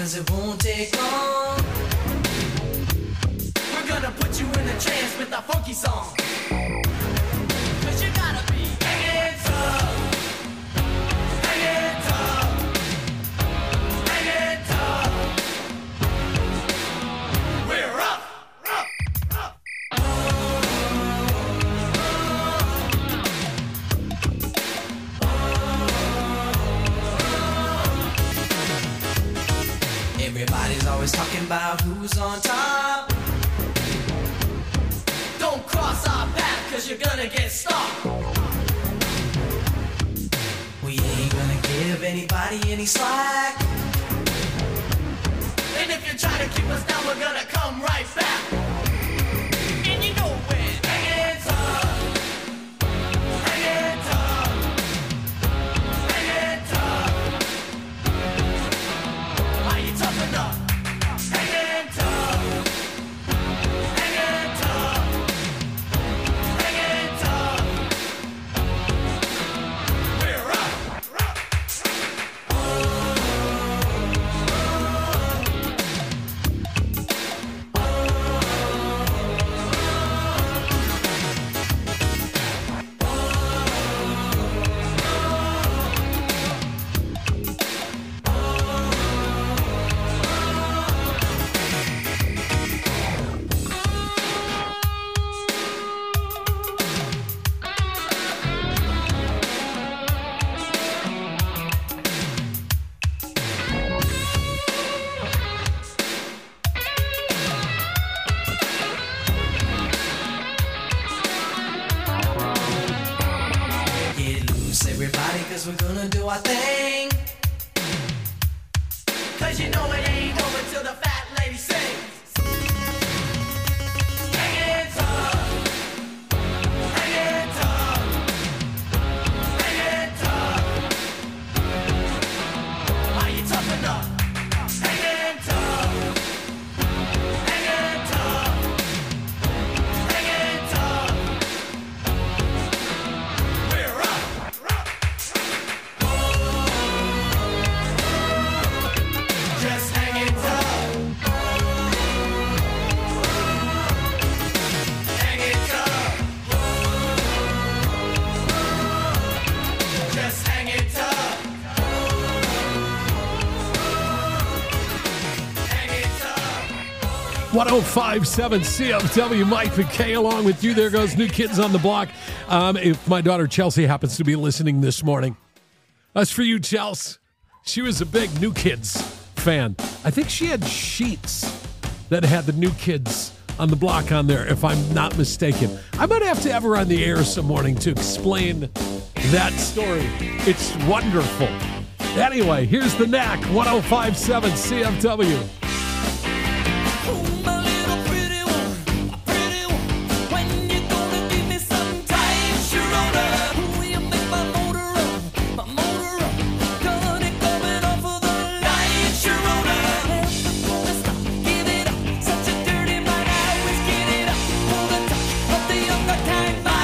'cause it won't take long. We're gonna put you in a trance with a funky song. 'Cause you gotta be hanging tough, hanging tough, hanging tough. We're up, up, up. Everybody's always talking about who's on top. Don't cross our path, 'cause you're gonna get stopped. We ain't gonna give anybody any slack. And if you try to keep us down, we're gonna come right back. And you know we're hanging tough, hanging tough, hanging tough. Are you tough enough? Hanging tough, hanging tough, hanging tough. We're up, up, get loose, everybody, 'cause we're gonna do our thing. 'Cause you know it ain't over till the fat lady sings. Hanging tough, hanging tough, hanging tough. Are you tough enough? Hanging tough, hanging tough, hanging tough. We're up, up, just hanging tough, hanging tough, just hanging tough, hanging tough. 1057 CFW, Mike McKay along with you. There goes New Kids on the Block. If my daughter Chelsea happens to be listening this morning, that's for you, Chelsea. She was a big New Kids fan. I think she had sheets that had the New Kids on the Block on there, if I'm not mistaken. I might have to have her on the air some morning to explain that story. It's wonderful. Anyway, here's the Knack, 1057 CFW. My little pretty one, when you gonna give me some time, Sharona? Will you make my motor run? Got it coming off of the line, Sharona. Never gonna stop, give it up. Such a dirty mind, I always get it up. For the touch of the younger kind, my,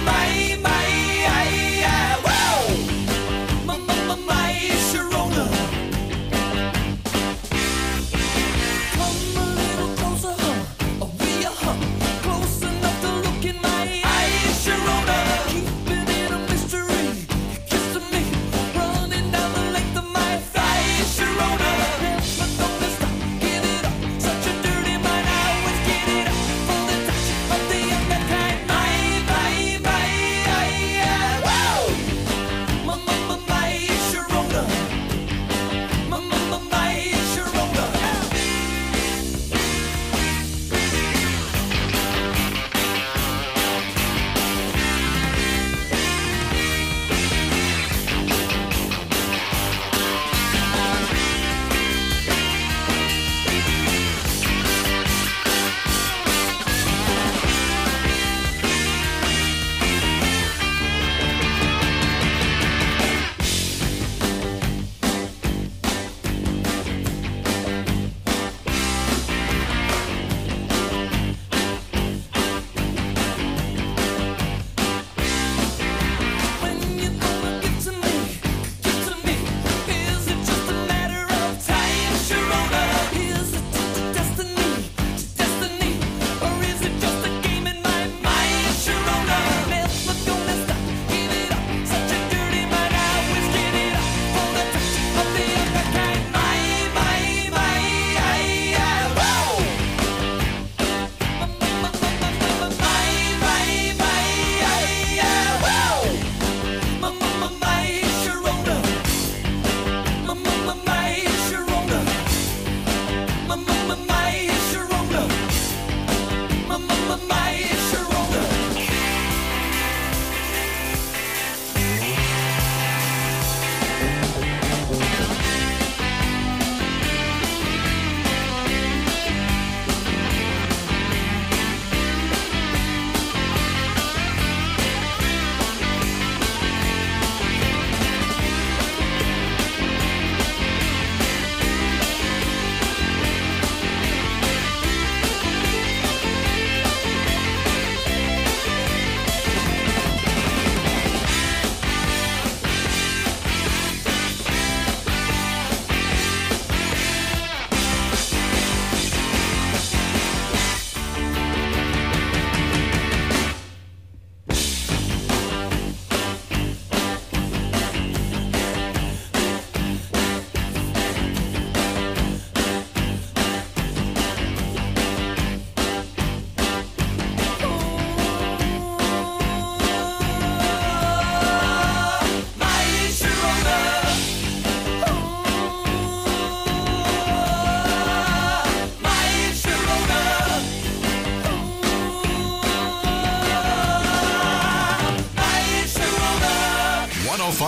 wow. My, Sharona. Come a little closer.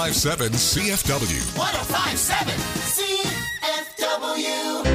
1057 CFW. 1057 CFW.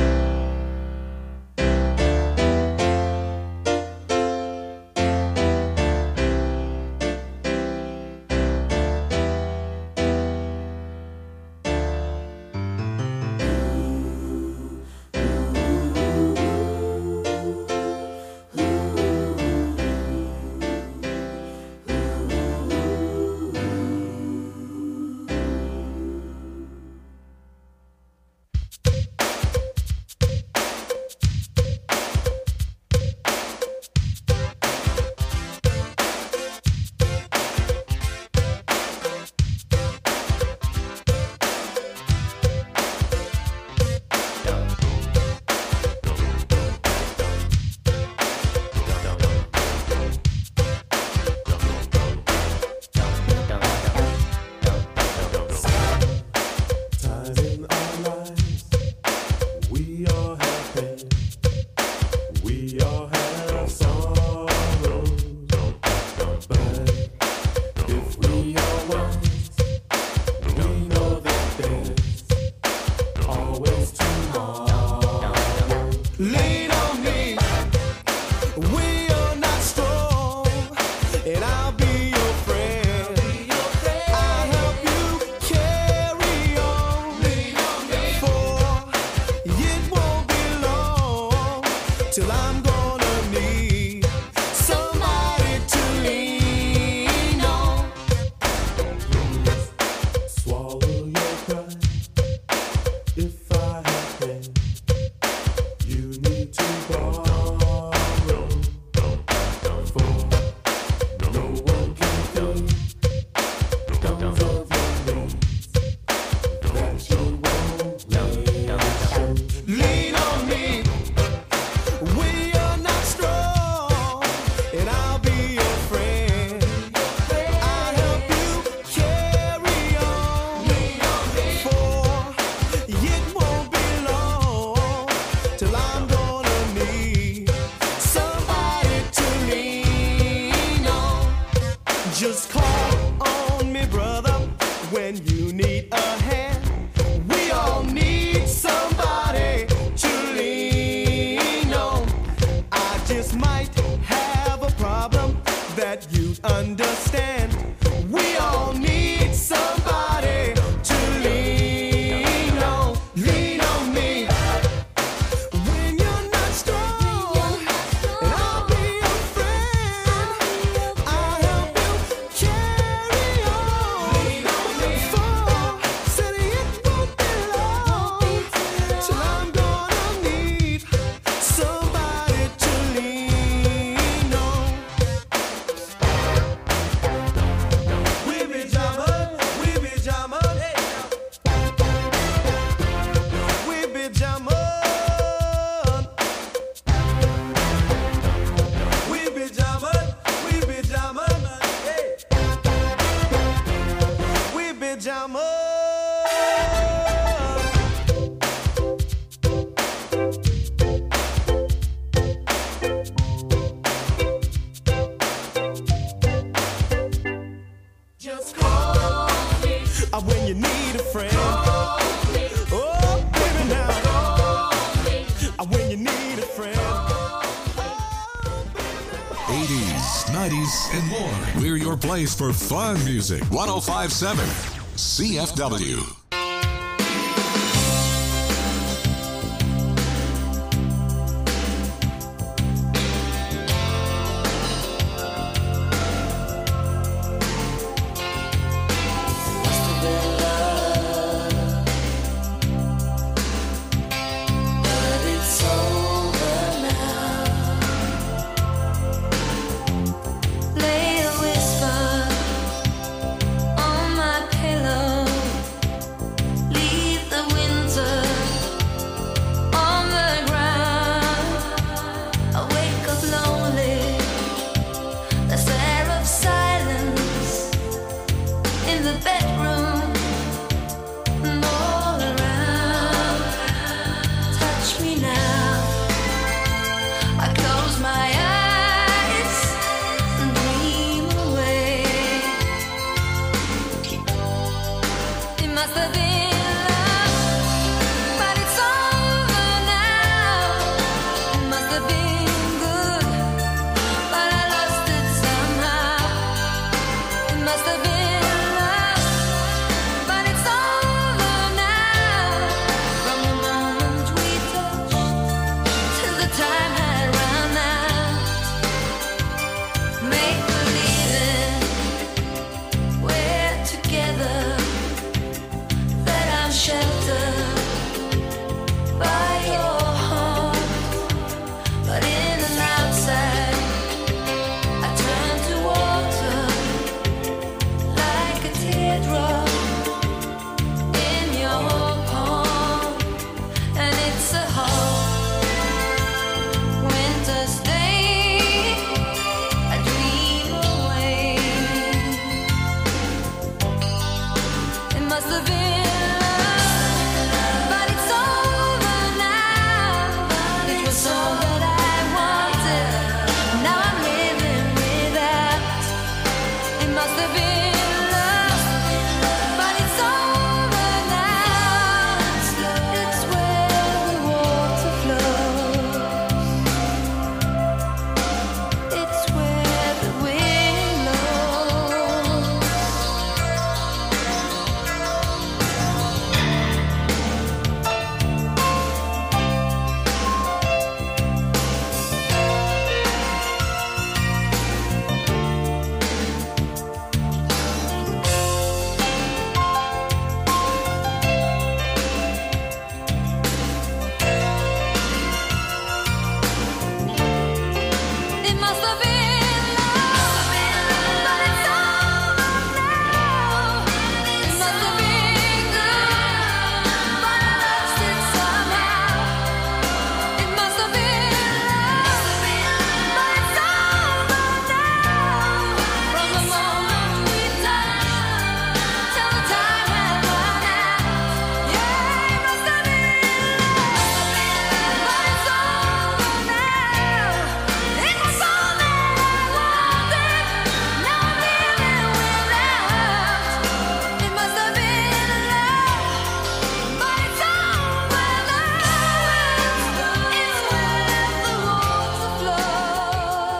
Place for fun music. 1057 CFW. Lay a whisper on my pillow.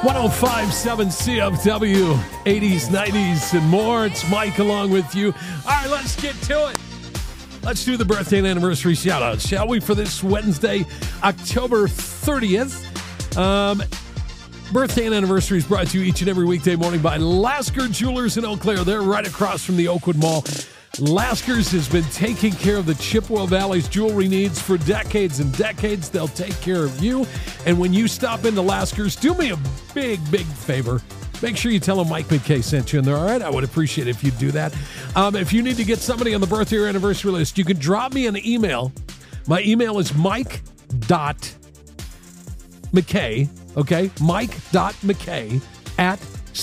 105.7 CFW, 80s, 90s, and more. It's Mike along with you. All right, let's get to it. Let's do the birthday and anniversary shout-outs, shall we, for this Wednesday, October 30th. Birthday and anniversary is brought to you each and every weekday morning by Lasker Jewelers in Eau Claire. They're right across from the Oakwood Mall. Lasker's has been taking care of the Chippewa Valley's jewelry needs for decades and decades. They'll take care of you. And when you stop into Lasker's, do me a big, big favor. Make sure you tell them Mike McKay sent you in there, all right? I would appreciate it if you do that. If you need to get somebody on the birthday or anniversary list, you can drop me an email. My email is mike.mckay, okay? Mike.mckay at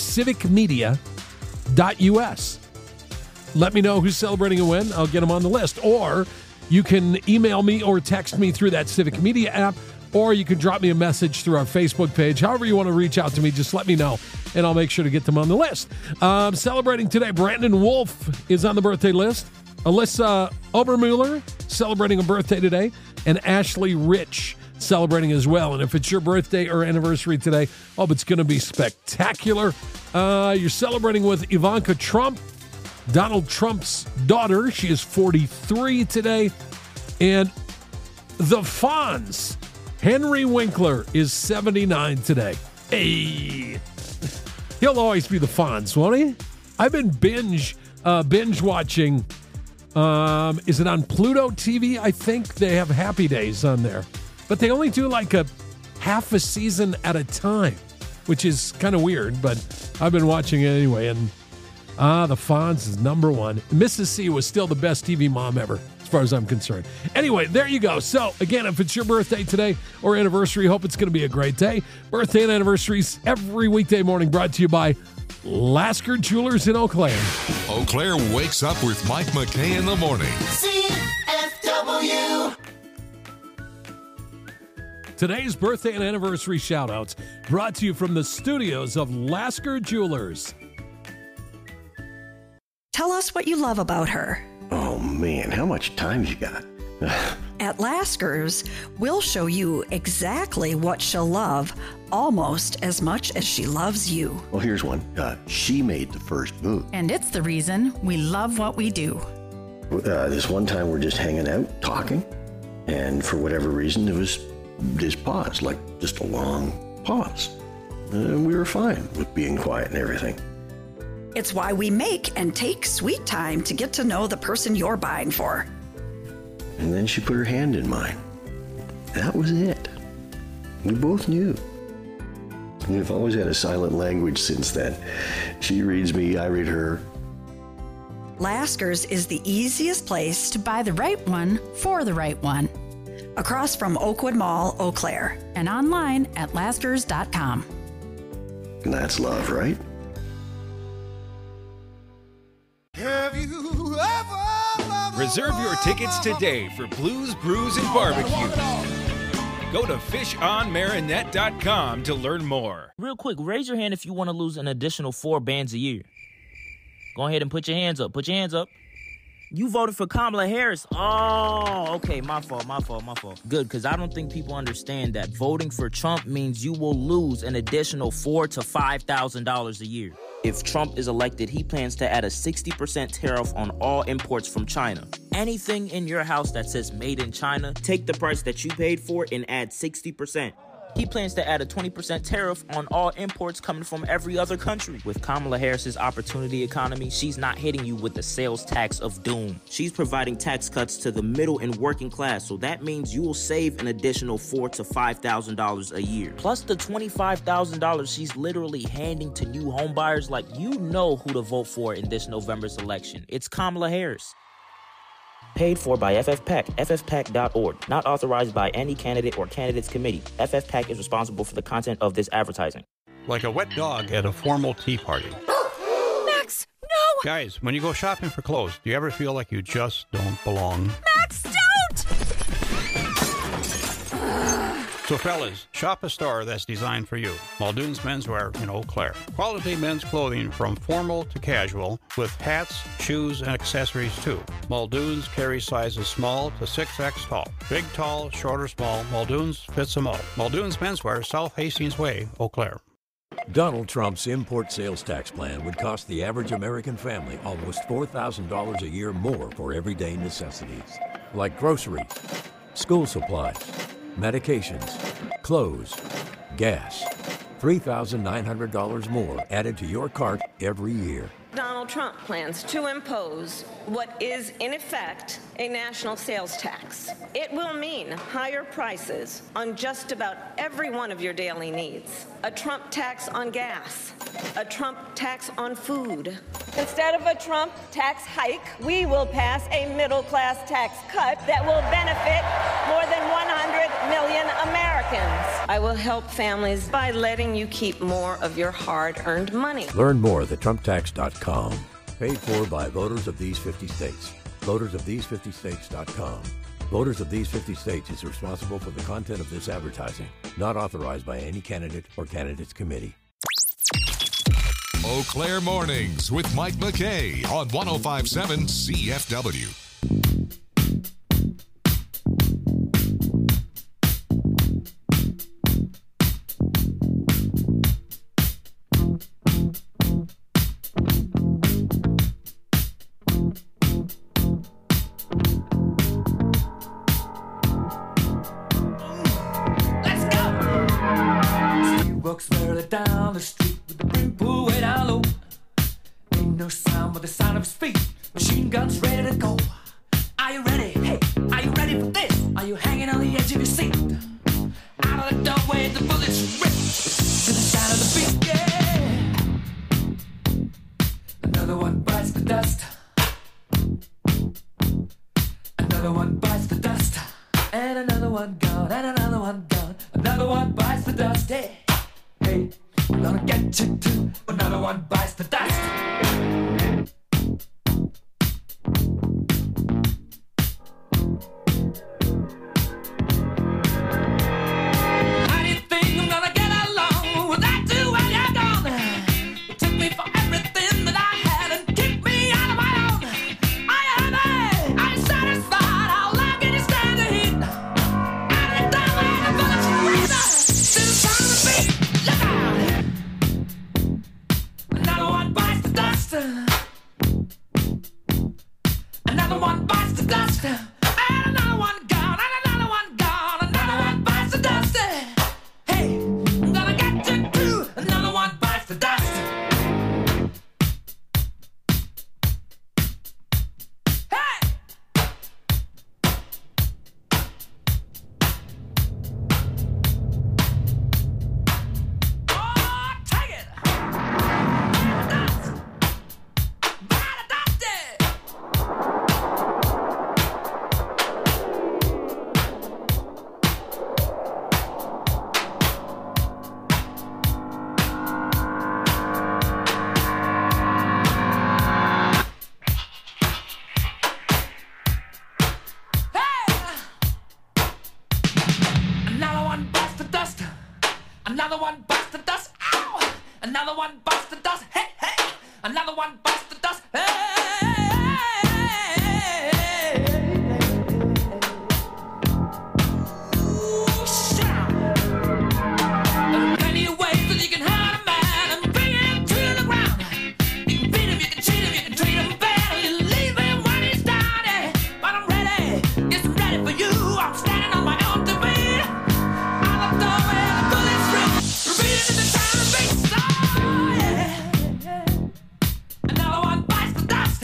civicmedia.us. Let me know who's celebrating and when. I'll get them on the list. Or you can email me or text me through that Civic Media app, or you can drop me a message through our Facebook page. However you want to reach out to me, just let me know, and I'll make sure to get them on the list. Celebrating today, Brandon Wolf is on the birthday list. Alyssa Obermuller celebrating a birthday today, and Ashley Rich celebrating as well. And if it's your birthday or anniversary today, it's going to be spectacular. You're celebrating with Ivanka Trump, Donald Trump's daughter. She is 43 today. And the Fonz, Henry Winkler, is 79 today. Hey, he'll always be the Fonz, won't he? I've been binge watching. Is it on Pluto TV? I think they have Happy Days on there. But they only do like a half a season at a time, which is kind of weird, but I've been watching it anyway. And the Fonz is number one. Mrs. C was still the best TV mom ever, as far as I'm concerned. Anyway, there you go. So, again, if it's your birthday today or anniversary, hope it's going to be a great day. Birthday and anniversaries every weekday morning brought to you by Lasker Jewelers in Eau Claire. Eau Claire wakes up with Mike McKay in the morning. CFW. Today's birthday and anniversary shout-outs brought to you from the studios of Lasker Jewelers. Tell us what you love about her. Oh, man, how much time you got? At Lasker's, we'll show you exactly what she'll love, almost as much as she loves you. Well, here's one. She made the first move. And it's the reason we love what we do. This one time we're just hanging out, talking, and for whatever reason, it was this pause, like just a long pause. And we were fine with being quiet and everything. It's why we make and take sweet time to get to know the person you're buying for. And then she put her hand in mine. That was it. We both knew. We've always had a silent language since then. She reads me, I read her. Lasker's is the easiest place To buy the right one for the right one. across from Oakwood Mall, Eau Claire. And online at laskers.com. And that's love, right? Reserve your tickets today for Blues, Brews, and Barbecue. Go to fishonmarinette.com to learn more. Real quick, raise your hand if you want to lose an additional 4 bands a year. Go ahead and put your hands up. Put your hands up. You voted for Kamala Harris. Oh, okay. My fault. Good, because I don't think people understand that voting for Trump means you will lose an additional $4,000 to $5,000 a year. If Trump is elected, he plans to add a 60% tariff on all imports from China. Anything in your house that says made in China, take the price that you paid for and add 60%. He plans to add a 20% tariff on all imports coming from every other country. With Kamala Harris's opportunity economy, she's not hitting you with the sales tax of doom. She's providing tax cuts to the middle and working class, so that means you will save an additional $4,000 to $5,000 a year. Plus the $25,000 she's literally handing to new homebuyers. Like, you know who to vote for in this November's election. It's Kamala Harris. Paid for by FFPAC, ffpac.org. Not authorized by any candidate or candidates committee. FFPAC is responsible for the content of this advertising. Like a wet dog at a formal tea party. Max, no! Guys, when you go shopping for clothes, do you ever feel like you just don't belong? Max, don't! So fellas, shop a store that's designed for you. Muldoon's Menswear in Eau Claire. Quality men's clothing from formal to casual with hats, shoes, and accessories too. Muldoon's carries sizes small to 6X tall. Big, tall, short, or small, Muldoon's fits them all. Muldoon's Menswear, South Hastings Way, Eau Claire. Donald Trump's import sales tax plan would cost the average American family almost $4,000 a year more for everyday necessities, like groceries, school supplies, medications, clothes, gas. $3,900 more added to your cart every year. Donald Trump plans to impose what is, in effect, a national sales tax. It will mean higher prices on just about every one of your daily needs. A Trump tax on gas, a Trump tax on food. Instead of a Trump tax hike, we will pass a middle-class tax cut that will benefit more than 100 million Americans. I will help families by letting you keep more of your hard-earned money. Learn more at thetrumptax.com. Paid for by voters of these 50 states. VotersOfThese50States.com. Voters of these 50 states is responsible for the content of this advertising. Not authorized by any candidate or candidates committee. Eau Claire Mornings with Mike McKay on 105.7 CFW. Down the street with the brim pulled way down low. Ain't no sound but the sound of his feet. Machine guns ready to go. Are you ready? Hey, are you ready for this? Are you hanging on the edge of your seat? Out of the doorway, the bullets rip to the sound of the beat. Yeah. Another one bites the dust. Another one bites the dust. And another one gone. And another one gone. Another one bites the dust. Yeah. Hey, I'm gonna get you too. Another one bites the dust. How do you think I'm gonna get along without you when you're gone? You took me for everything that I had and kicked me out of my own. Are you happy? Are you satisfied? How long can you stand the heat? Out of the doorway, the bullets rip to the sound of the beat. Another one bites the dust. Another one bites the dust. And another one gone. And another one gone. Another one bites the dust. Hey, I'm gonna get you too. Another one bites the dust. Hey! Oh, take it! Another one bites the dust. Another one bites the dust. Ow! Another one bites the dust. Hey, hey! Another one bites the dust. Ooh, shout! There are plenty of ways that you can hurt a man and bring him to the ground. You can beat him, you can cheat him, you can treat him bad, or you leave him when he's down. Yeah. But I'm ready, yes, I'm ready for you. I'm standing on my own two feet. Out the doorway, the bullets rip, repeating in the sound of beats. Oh, yeah. Another one bites the dust.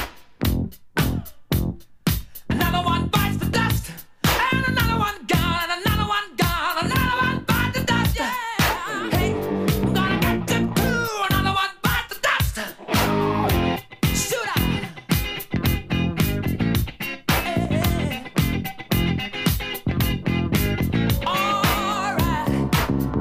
Another one bites the dust. And another one gone. And another one gone. Another one bites the dust. Yeah. Hey, I'm gonna get you too. Another one bites the dust. Shoot out. All right.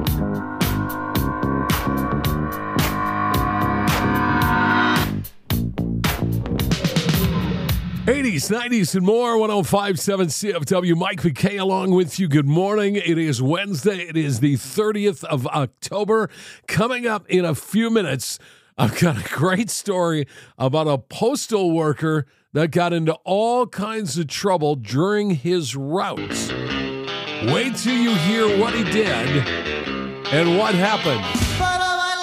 80s, 90s, and more. 105.7 CFW. Mike McKay along with you. Good morning. It is Wednesday. It is the 30th of October. Coming up in a few minutes, I've got a great story about a postal worker that got into all kinds of trouble during his route. Wait till you hear what he did and what happened.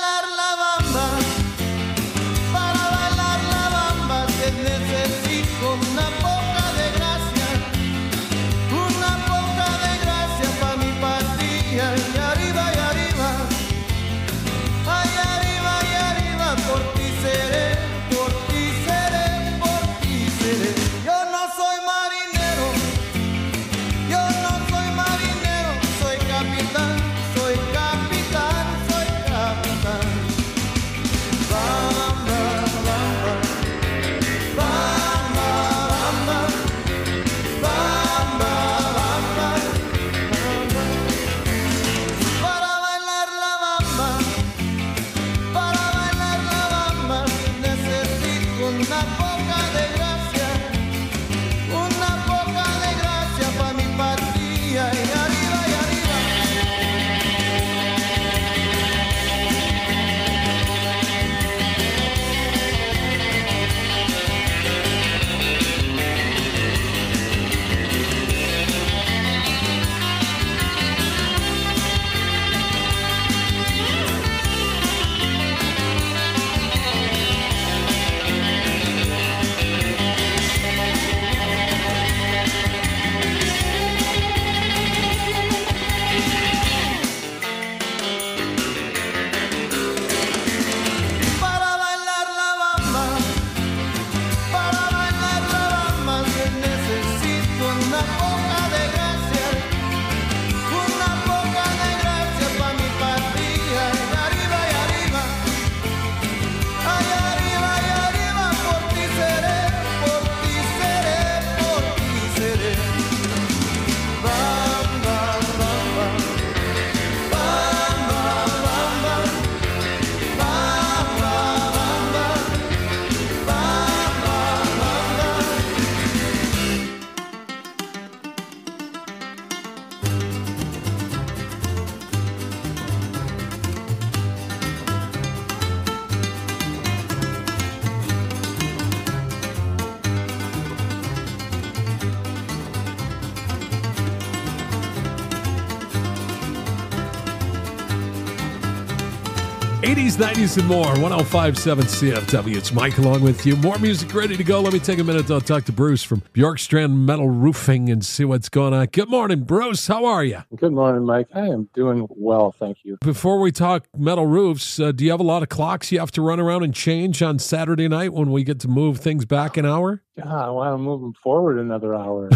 80s, 90s, and more. 105.7 CFW. It's Mike along with you. More music ready to go. Let me take a minute to talk to Bruce from Bjorkstrand Metal Roofing and see what's going on. Good morning, Bruce. How are you? Good morning, Mike. I am doing well, thank you. Before we talk metal roofs, do you have a lot of clocks you have to run around and change on Saturday night when we get to move things back an hour? Yeah, I want to move them forward another hour.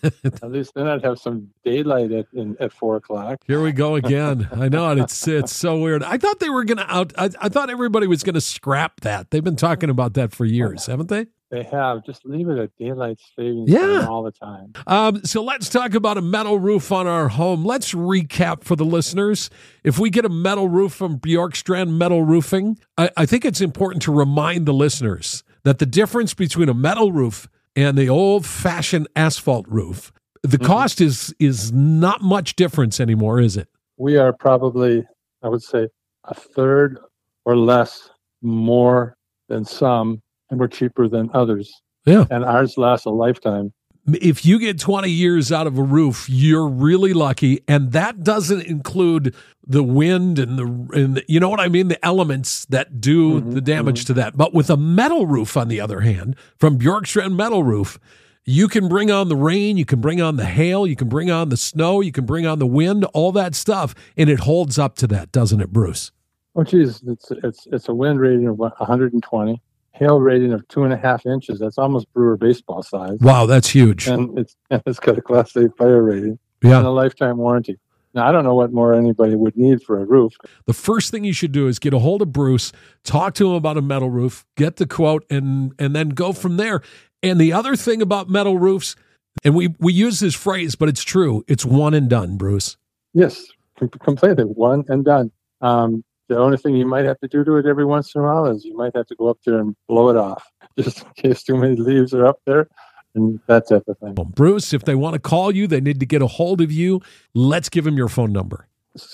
At least then I'd have some daylight at 4 o'clock. Here we go again. I know it. It's so weird. I thought they were going to I thought everybody was going to scrap that. They've been talking about that for years, haven't they? They have. Just leave it at daylight savings time all the time. So let's talk about a metal roof on our home. Let's recap for the listeners. If we get a metal roof from Bjorkstrand Metal Roofing, I think it's important to remind the listeners that the difference between a metal roof and the old-fashioned asphalt roof, the cost is not much difference anymore, is it? We are probably, I would say, a third or less more than some, and we're cheaper than others. Yeah. And ours lasts a lifetime. If you get 20 years out of a roof, you're really lucky, and that doesn't include the wind and the you know what I mean, the elements that do the damage to that. But with a metal roof, on the other hand, from Bjorkstrand Metal Roof, you can bring on the rain, you can bring on the hail, you can bring on the snow, you can bring on the wind, all that stuff, and it holds up to that, doesn't it, Bruce? Oh, geez, it's a wind rating of 120. Hail rating of 2.5 inches. That's almost Brewer baseball size. Wow, that's huge. And it's got a Class A fire rating and a lifetime warranty. Now, I don't know what more anybody would need for a roof. The first thing you should do is get a hold of Bruce, talk to him about a metal roof, get the quote, and then go from there. And the other thing about metal roofs, and we use this phrase, but it's true, it's one and done, Bruce. Yes, completely, one and done. The only thing you might have to do to it every once in a while is you might have to go up there and blow it off, just in case too many leaves are up there, and that type of thing. Well, Bruce, if they want to call you, they need to get a hold of you. Let's give them your phone number.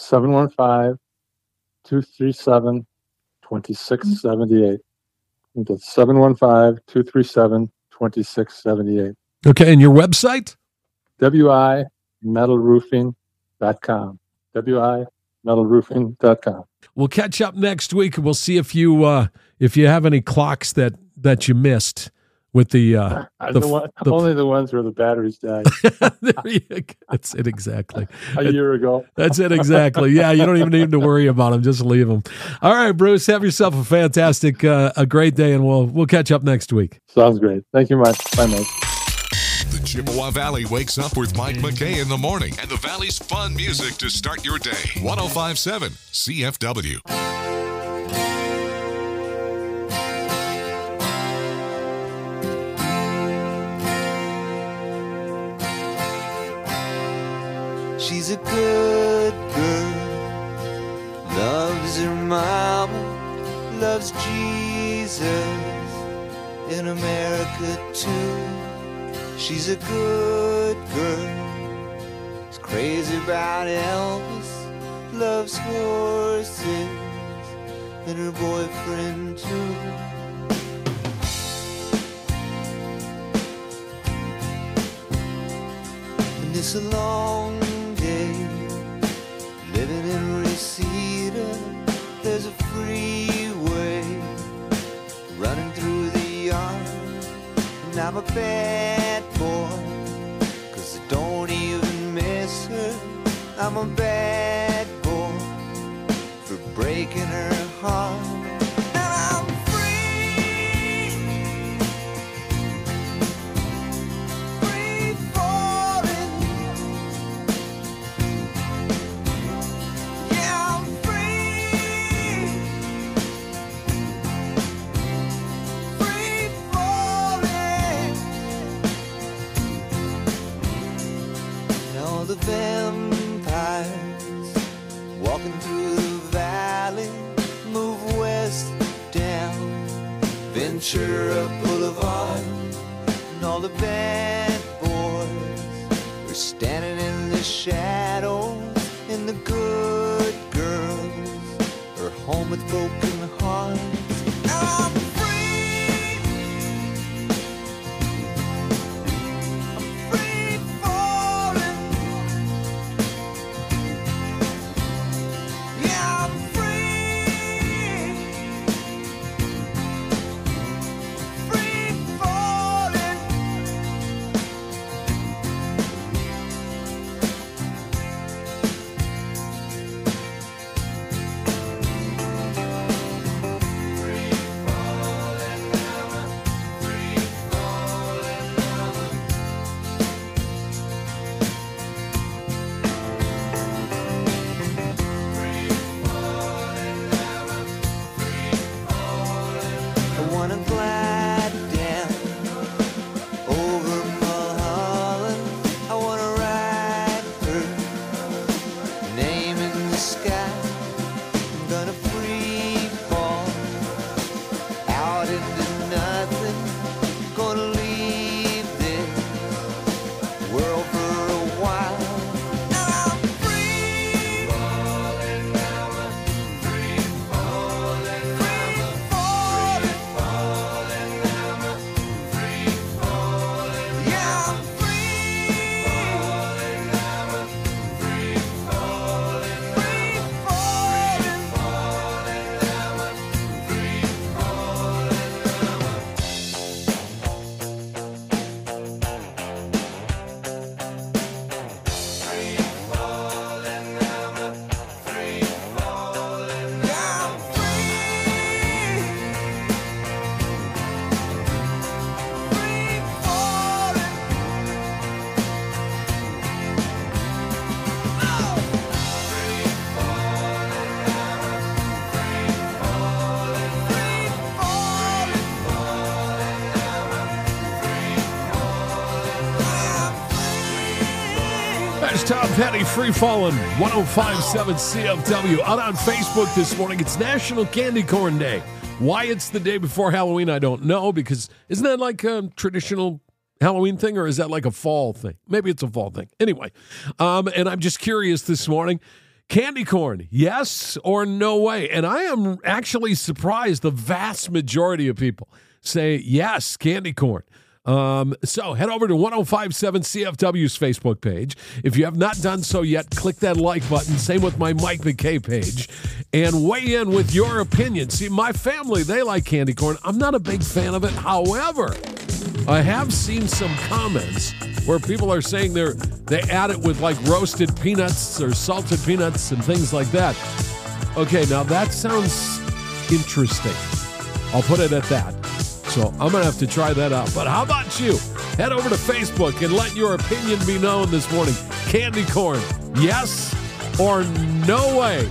715-237-2678. That's 715-237-2678. Okay, and your website? wimetalroofing.com. wimetalroofing.com. We'll catch up next week, and we'll see if you have any clocks that you missed with the only the ones where the batteries died. There you go. That's it exactly. A year ago. That's it exactly. Yeah, you don't even need to worry about them. Just leave them. All right, Bruce. Have yourself a fantastic, a great day, and we'll catch up next week. Sounds great. Thank you much. Bye, Mike. The Chippewa Valley wakes up with Mike McKay in the morning and the Valley's fun music to start your day. 105.7 CFW. She's a good girl, loves her mama, loves Jesus, in America too. She's a good girl, is crazy about Elvis, loves horses, and her boyfriend too. And it's a long day, living in Reseda. There's a freeway running through the yard, and I'm a bad boy, 'cause I don't even miss her. I'm a bad boy for breaking her heart. And I'm free, free falling. Yeah, I'm free, free falling. Now the vampires walking through the valley move west down Ventura Boulevard, and all the bad boys are standing in the shadows, and the good girls are home with broken hearts. I'm free, I'm free falling. Yeah, I'm free, Petty, Free Fallin', 105.7 CFW. Out on Facebook this morning, it's National Candy Corn Day. Why it's the day before Halloween, I don't know, because isn't that like a traditional Halloween thing, or is that like a fall thing? Maybe it's a fall thing. Anyway, and I'm just curious this morning, candy corn, yes or no way? And I am actually surprised the vast majority of people say yes, candy corn. So head over to 105.7 CFW's Facebook page. If you have not done so yet, click that like button. Same with my Mike McKay page. And weigh in with your opinion. See, my family, they like candy corn. I'm not a big fan of it. However, I have seen some comments where people are saying they add it with like roasted peanuts or salted peanuts and things like that. Okay, now that sounds interesting. I'll put it at that. So I'm going to have to try that out. But how about you? Head over to Facebook and let your opinion be known this morning. Candy corn, yes or no way?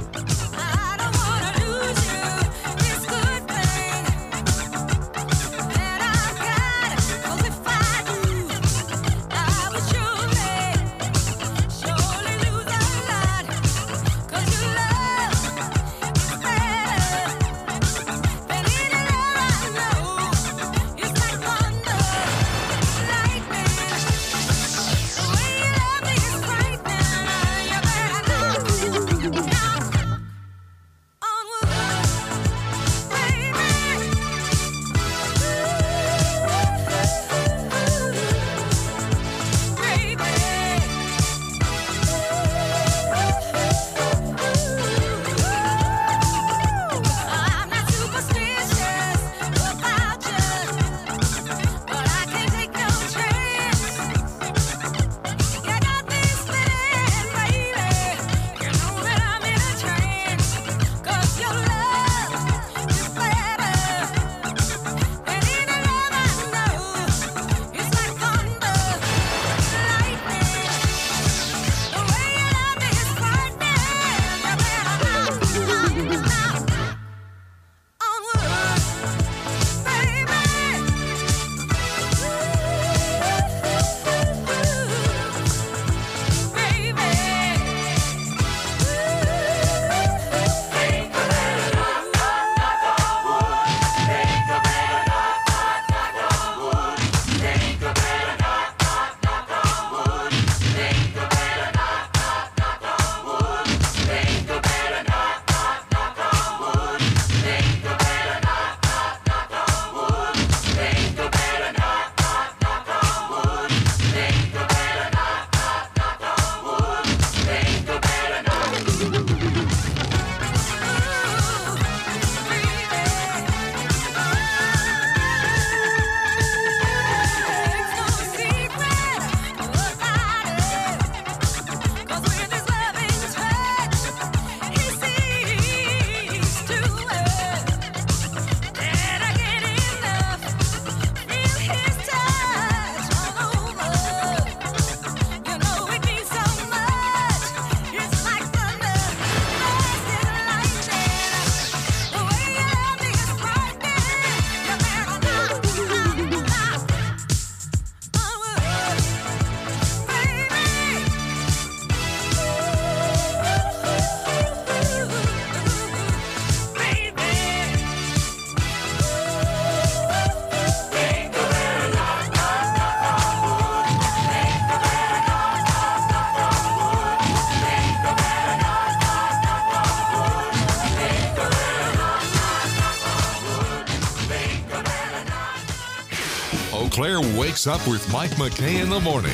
Eau Claire wakes up with Mike McKay in the morning.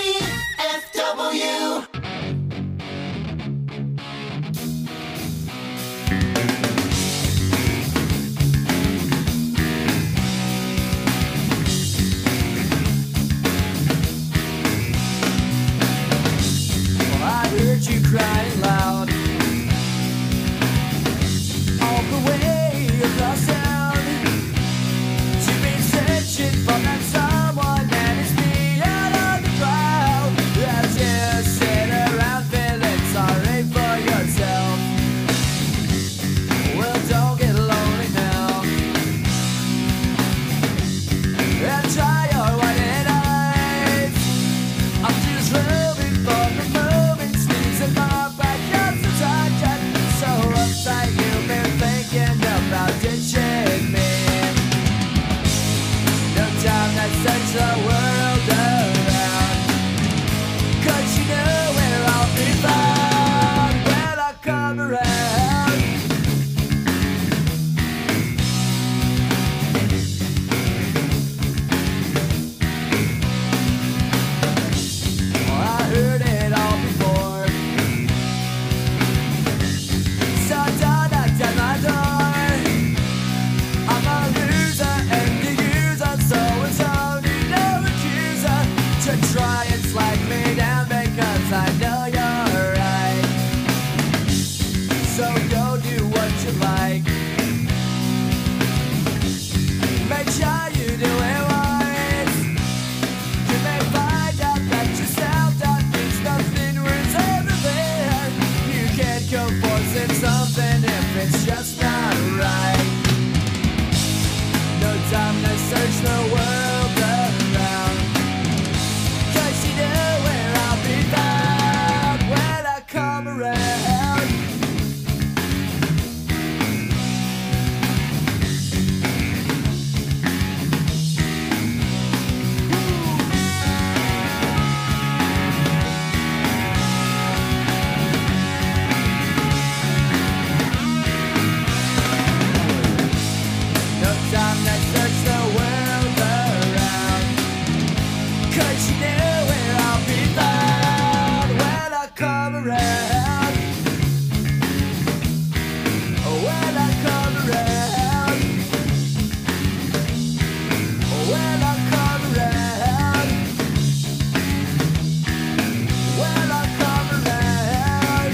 CFW. Well, I heard you crying loud all the way across town. You've been searching for that someone that is beyond the crowd. around. No time to search the world around, 'cause you know where I'll be found when I come around. When I come around. When I come around. When I come around.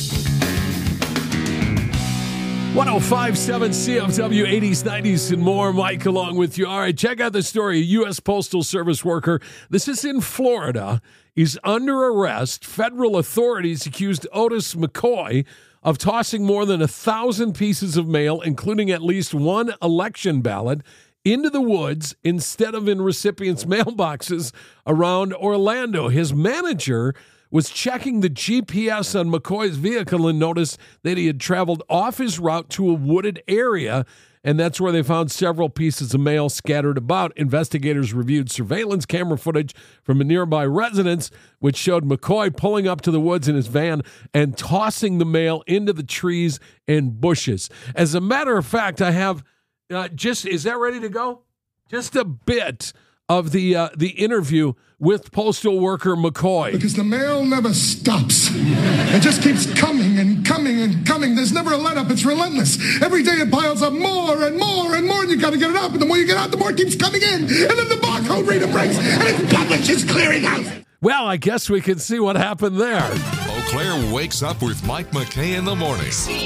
1057 CFW 80s, 90s, and more. Mike along with you. All right, check out the story. A U.S. Postal Service worker, this is in Florida, is under arrest. Federal authorities accused Otis McCoy of tossing more than 1,000 pieces of mail, including at least one election ballot, into the woods instead of in recipients' mailboxes around Orlando. His manager was checking the GPS on McCoy's vehicle and noticed that he had traveled off his route to a wooded area, and that's where they found several pieces of mail scattered about. Investigators reviewed surveillance camera footage from a nearby residence, which showed McCoy pulling up to the woods in his van and tossing the mail into the trees and bushes. As a matter of fact, I have is that ready to go? Just a bit of the interview with postal worker McCoy. Because the mail never stops. It just keeps coming and coming and coming. There's never a let-up. It's relentless. Every day it piles up more and more and more, and you got to get it up. And the more you get out, the more it keeps coming in. And then the barcode reader breaks, and its publish is clearing out. Well, I guess we can see what happened there. Eau Claire wakes up with Mike McKay in the morning.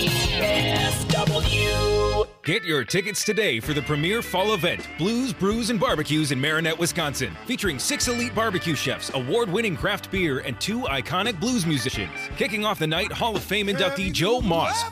CFW. Get your tickets today for the premier fall event, Blues, Brews, and Barbecues in Marinette, Wisconsin, featuring 6 elite barbecue chefs, award-winning craft beer, and 2 iconic blues musicians. Kicking off the night, Hall of Fame inductee Joe Moss,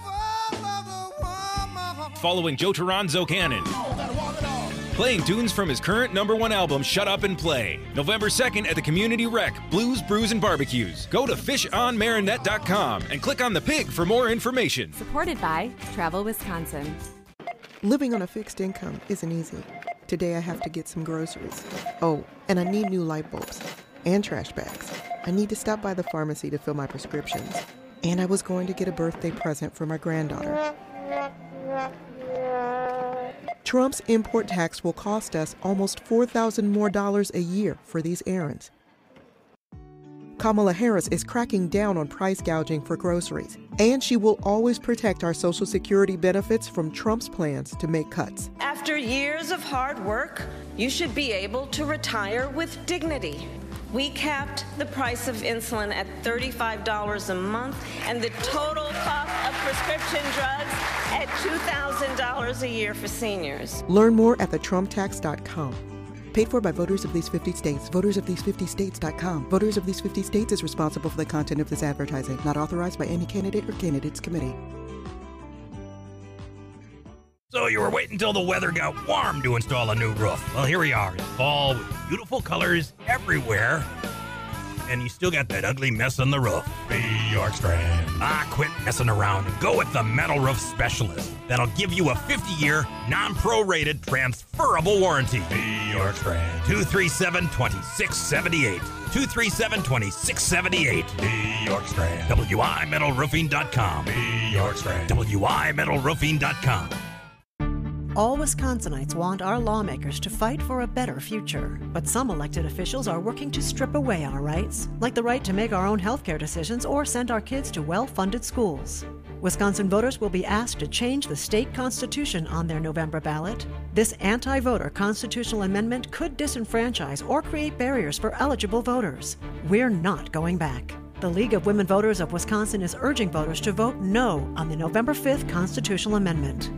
following Joe Toronzo Cannon, playing tunes from his current #1 album, Shut Up and Play. November 2nd at the Community Rec, Blues, Brews, and Barbecues. Go to fishonmarinette.com and click on the pig for more information. Supported by Travel Wisconsin. Living on a fixed income isn't easy. Today I have to get some groceries. Oh, and I need new light bulbs and trash bags. I need to stop by the pharmacy to fill my prescriptions. And I was going to get a birthday present for my granddaughter. Trump's import tax will cost us almost $4,000 more a year for these errands. Kamala Harris is cracking down on price gouging for groceries, and she will always protect our Social Security benefits from Trump's plans to make cuts. After years of hard work, you should be able to retire with dignity. We capped the price of insulin at $35 a month and the total cost of prescription drugs at $2,000 a year for seniors. Learn more at thetrumptax.com. Paid for by voters of these 50 states. VotersOfThese50States.com. Voters of these 50 states is responsible for the content of this advertising. Not authorized by any candidate or candidates committee. So you were waiting until the weather got warm to install a new roof. Well, here we are in fall with beautiful colors everywhere. And you still got that ugly mess on the roof. Be York Strand. Quit messing around and go with the Metal Roof Specialist. That'll give you a 50-year, non-prorated, transferable warranty. Be York Strand. 237-2678. 237-2678. Be York Strand. WIMetalRoofing.com. Be York Strand. WIMetalRoofing.com. All Wisconsinites want our lawmakers to fight for a better future. But some elected officials are working to strip away our rights, like the right to make our own healthcare decisions or send our kids to well-funded schools. Wisconsin voters will be asked to change the state constitution on their November ballot. This anti-voter constitutional amendment could disenfranchise or create barriers for eligible voters. We're not going back. The League of Women Voters of Wisconsin is urging voters to vote no on the November 5th constitutional amendment.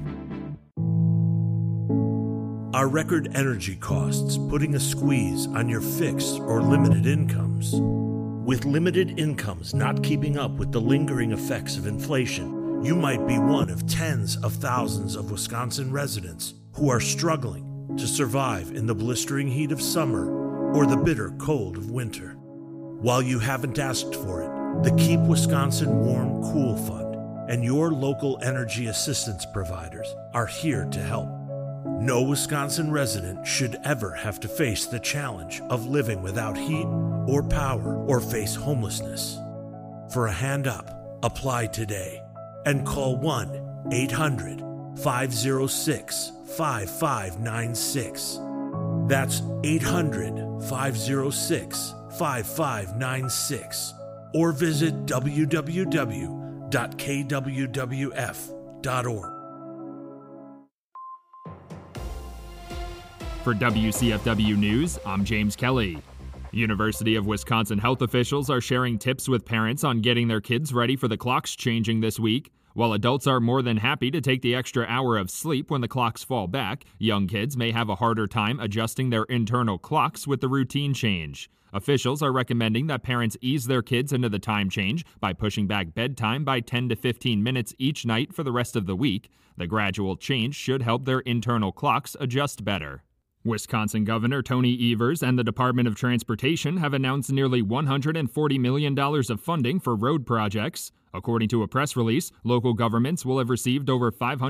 Are record energy costs putting a squeeze on your fixed or limited incomes? With limited incomes not keeping up with the lingering effects of inflation, you might be one of tens of thousands of Wisconsin residents who are struggling to survive in the blistering heat of summer or the bitter cold of winter. While you haven't asked for it, The Keep Wisconsin Warm Cool Fund and your local energy assistance providers are here to help. No Wisconsin resident should ever have to face the challenge of living without heat or power or face homelessness. For a hand up, apply today and call 1-800-506-5596. That's 800-506-5596. Or visit www.kwwf.org. For WCFW News, I'm James Kelly. University of Wisconsin health officials are sharing tips with parents on getting their kids ready for the clocks changing this week. While adults are more than happy to take the extra hour of sleep when the clocks fall back, young kids may have a harder time adjusting their internal clocks with the routine change. Officials are recommending that parents ease their kids into the time change by pushing back bedtime by 10 to 15 minutes each night for the rest of the week. The gradual change should help their internal clocks adjust better. Wisconsin Governor Tony Evers and the Department of Transportation have announced nearly $140 million of funding for road projects. According to a press release, local governments will have received over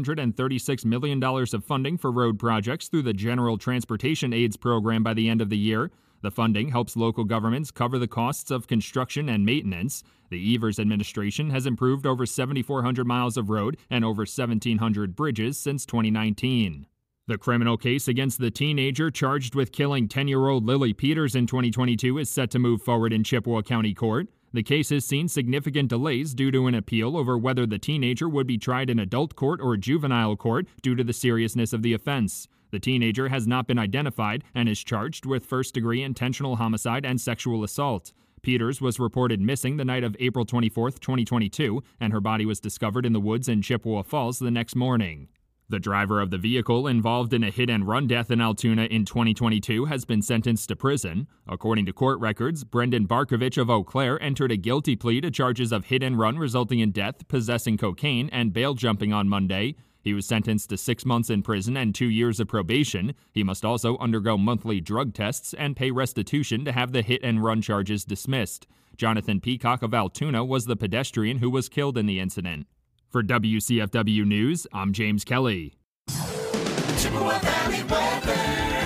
$536 million of funding for road projects through the General Transportation Aids Program by the end of the year. The funding helps local governments cover the costs of construction and maintenance. The Evers administration has improved over 7,400 miles of road and over 1,700 bridges since 2019. The criminal case against the teenager charged with killing 10-year-old Lily Peters in 2022 is set to move forward in Chippewa County Court. The case has seen significant delays due to an appeal over whether the teenager would be tried in adult court or juvenile court due to the seriousness of the offense. The teenager has not been identified and is charged with first-degree intentional homicide and sexual assault. Peters was reported missing the night of April 24, 2022, and her body was discovered in the woods in Chippewa Falls the next morning. The driver of the vehicle involved in a hit-and-run death in Altoona in 2022 has been sentenced to prison. According to court records, Brendan Barkovich of Eau Claire entered a guilty plea to charges of hit-and-run resulting in death, possessing cocaine, and bail jumping on Monday. He was sentenced to 6 months in prison and 2 years of probation. He must also undergo monthly drug tests and pay restitution to have the hit-and-run charges dismissed. Jonathan Peacock of Altoona was the pedestrian who was killed in the incident. For WCFW News, I'm James Kelly. Chippewa Valley weather.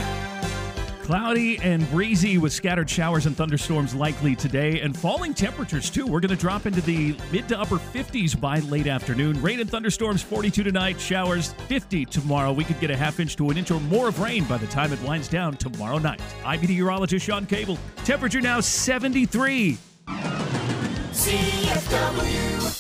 Cloudy and breezy with scattered showers and thunderstorms likely today, and falling temperatures too. We're going to drop into the mid to upper 50s by late afternoon. Rain and thunderstorms 42 tonight, showers 50 tomorrow. We could get a half inch to an inch or more of rain by the time it winds down tomorrow night. I'm meteorologist Sean Cable. Temperature now 73. CFW.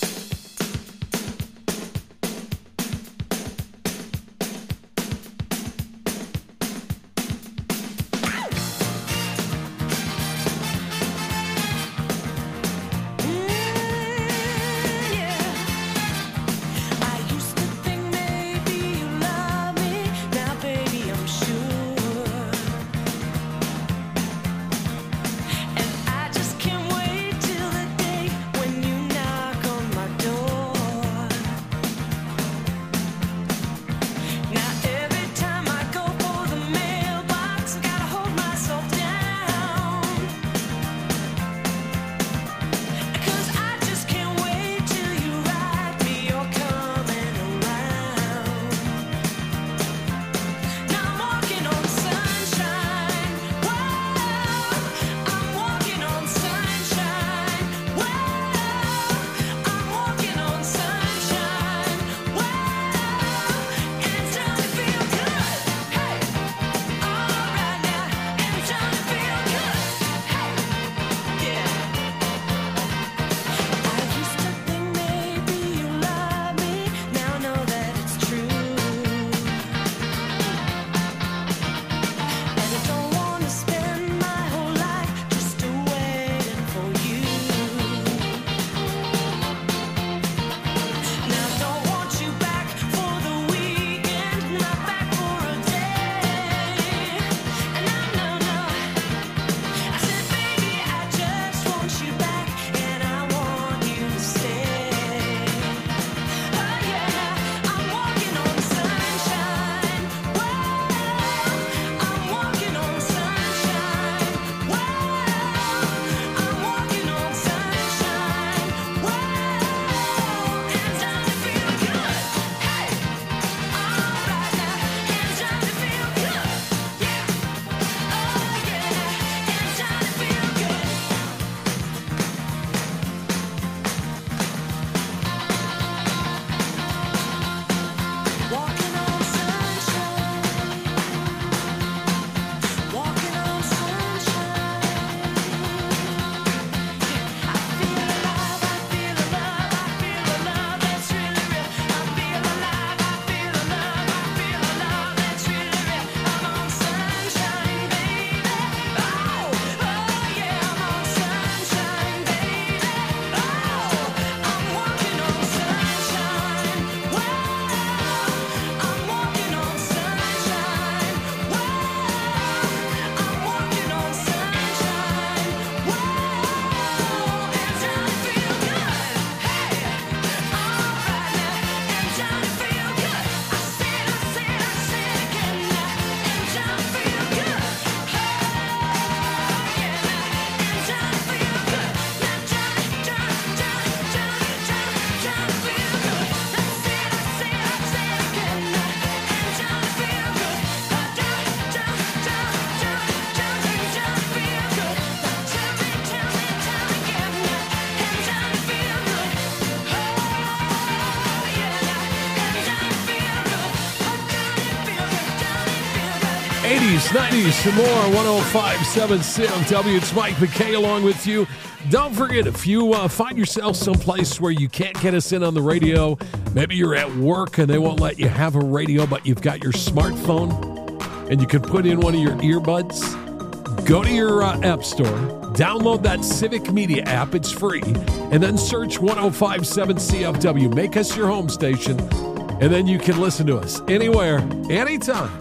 80s, 90s, some more. 105.7 CFW. It's Mike McKay along with you. Don't forget, if you find yourself someplace where you can't get us in on the radio, maybe you're at work and they won't let you have a radio, but you've got your smartphone and you can put in one of your earbuds, go to your app store, download that Civic Media app. It's free. And then search 105.7 CFW. Make us your home station, and then you can listen to us anywhere, anytime.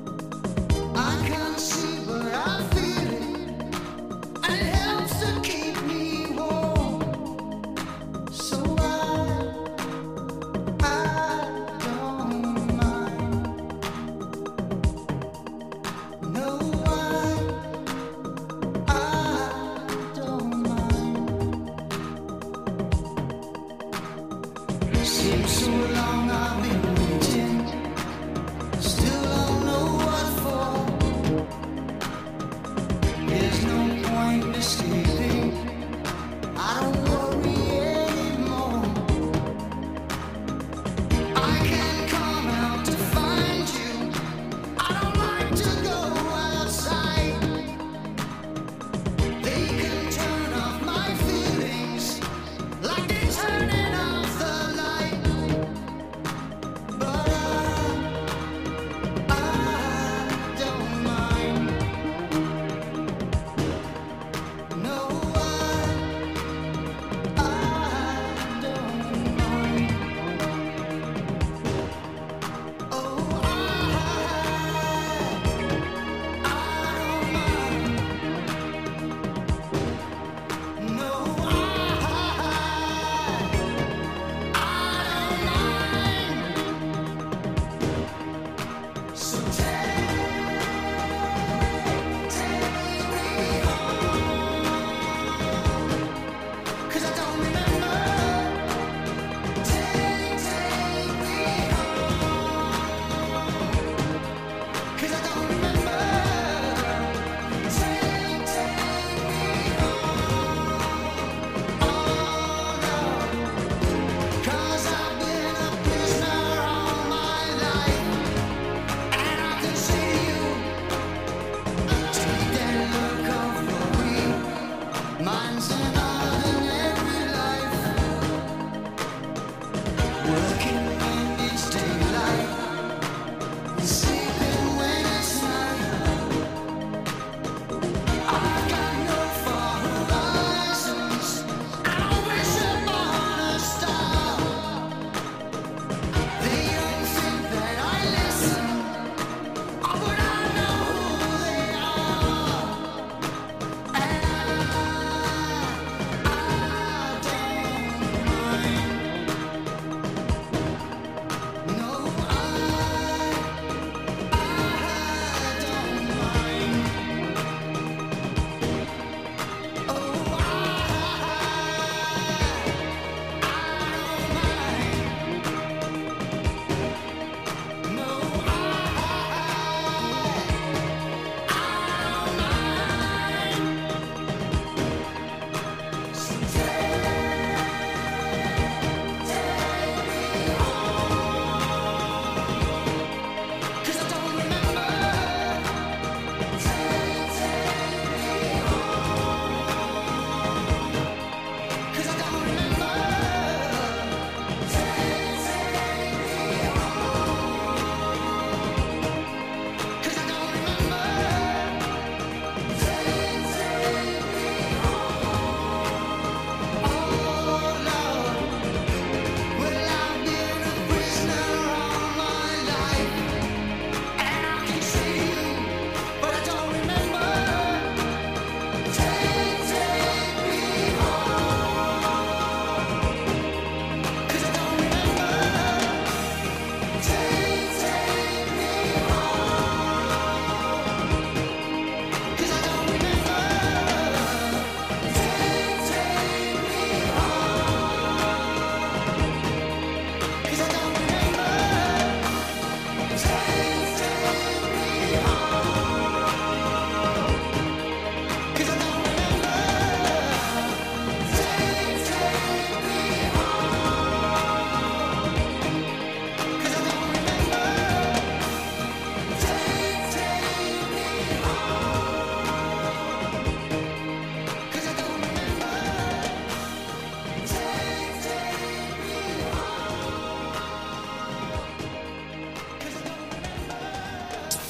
I can't see, but I feel it, and it helps to keep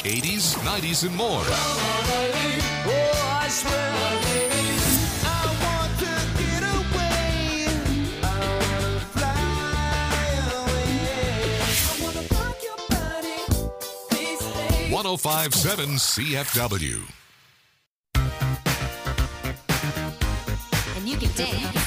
80s, 90s, and more. Oh, I swear, I want to get away. I want to fly away. I want to rock your body. Please stay. 105.7 CFW. And you can dance.